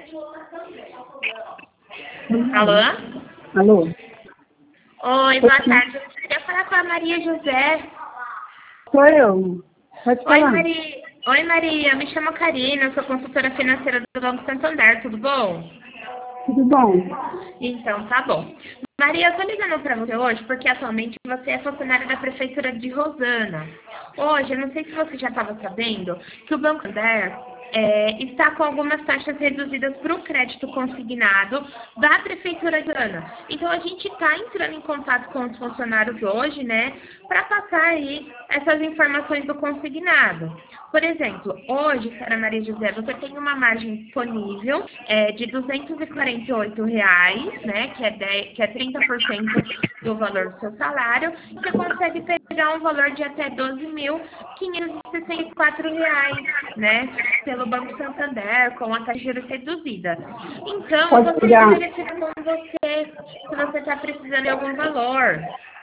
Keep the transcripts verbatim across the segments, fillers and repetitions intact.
Alô? Alô? Oi, boa tarde. Eu queria falar com a Maria José. Sou eu. Pode Oi, falar. Maria. Oi, Maria. Me chamo Karina, eu sou consultora financeira do Banco Santander, tudo bom? Tudo bom? Então, tá bom. Maria, eu tô ligando pra você hoje porque atualmente você é funcionária da Prefeitura de Rosana. Hoje, eu não sei se você já estava sabendo que o Banco Santander é, está com algumas taxas reduzidas para o crédito consignado da Prefeitura de Rosana. Então, a gente está entrando em contato com os funcionários hoje, né, para passar aí essas informações do consignado. Por exemplo, hoje, Sra. Maria José, você tem uma margem disponível é, de duzentos e quarenta e oito reais, né, que é, dez, que é trinta por cento do valor do seu salário. Você consegue pegar um valor de até doze mil quinhentos e sessenta e quatro reais, né, pelo Banco Santander, com a taxa de juros reduzida. Então, eu Pode gostaria de pegar, verificar com você se você está precisando de algum valor.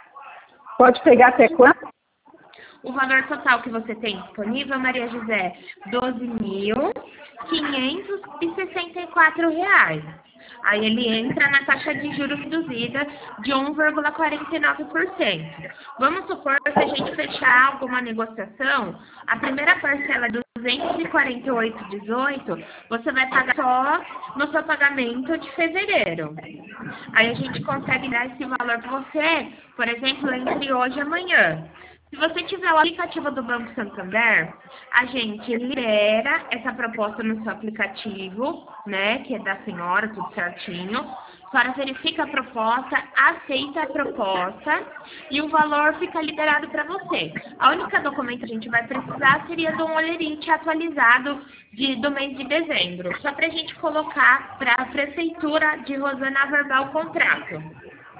pode pegar até quanto? O valor total que você tem disponível, Maria José, doze mil quinhentos e sessenta e quatro reais. Aí ele entra na taxa de juros reduzida de um vírgula quarenta e nove por cento. Vamos supor que se a gente fechar alguma negociação, a primeira parcela de duzentos e quarenta e oito vírgula dezoito, você vai pagar só no seu pagamento de fevereiro. Aí a gente consegue dar esse valor para você, por exemplo, entre hoje e amanhã. Se você tiver o aplicativo do Banco Santander, a gente libera essa proposta no seu aplicativo, né, que é da senhora, tudo certinho. A senhora verifica a proposta, aceita a proposta e o valor fica liberado para você. A única documento que a gente vai precisar seria do um olerite atualizado de, do mês de dezembro, só para a gente colocar para a Prefeitura de Rosana averbar o contrato.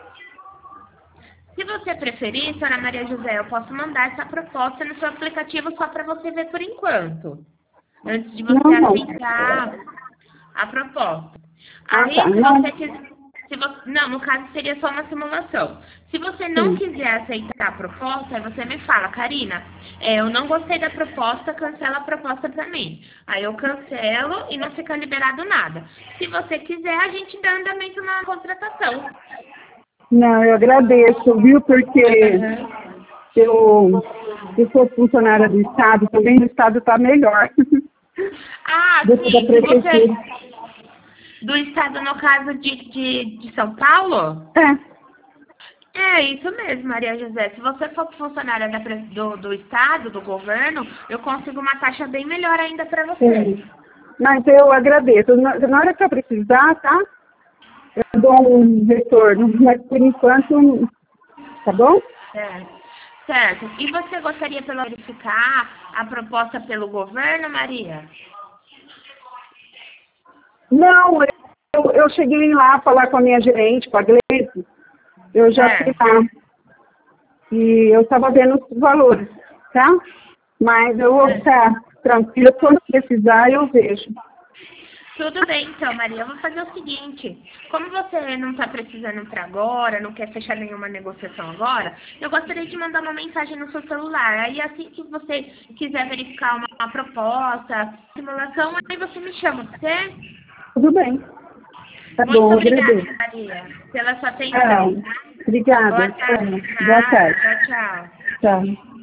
Se você preferir, Sra. Maria José, eu posso mandar essa proposta no seu aplicativo só para você ver por enquanto, antes de você Não, não. aceitar a proposta. Ah, Aí, tá. se Não, você quiser... Se você, não, no caso seria só uma simulação. Se você não sim. quiser aceitar a proposta, aí você me fala, Karina, é, eu não gostei da proposta, cancela a proposta para mim. Aí eu cancelo e não fica liberado nada. Se você quiser, a gente dá andamento na contratação. Não, eu agradeço, viu? Porque Uhum. eu, eu sou funcionária do Estado, também o Estado está melhor Ah, do que da sim, se você... Prefeitura. Do estado, no caso de, de, de São Paulo? É, É isso mesmo, Maria José. Se você for funcionária da, pre- do, do estado, do governo, eu consigo uma taxa bem melhor ainda para você. sim. Mas eu agradeço. Na, na hora que eu precisar, tá? Eu dou um retorno, mas por enquanto, tá bom? É. Certo. E você gostaria de verificar a proposta pelo governo, Maria? Não, eu, eu cheguei lá a falar com a minha gerente, com a Gleice, eu já fui Certo. lá e eu estava vendo os valores, tá? Mas eu vou Certo. ficar tranquila, quando precisar eu vejo. Tudo bem, então, Maria. Eu vou fazer o seguinte. Como você não está precisando para agora, não quer fechar nenhuma negociação agora, eu gostaria de mandar uma mensagem no seu celular. Aí, assim que você quiser verificar uma, uma proposta, simulação, aí você me chama, você? Tudo bem, tá Muito bom, obrigada, agradeço. Maria, pela sua Ah, atenção. Boa obrigada, tarde. boa Nada. tarde, Tchau, tchau. tchau.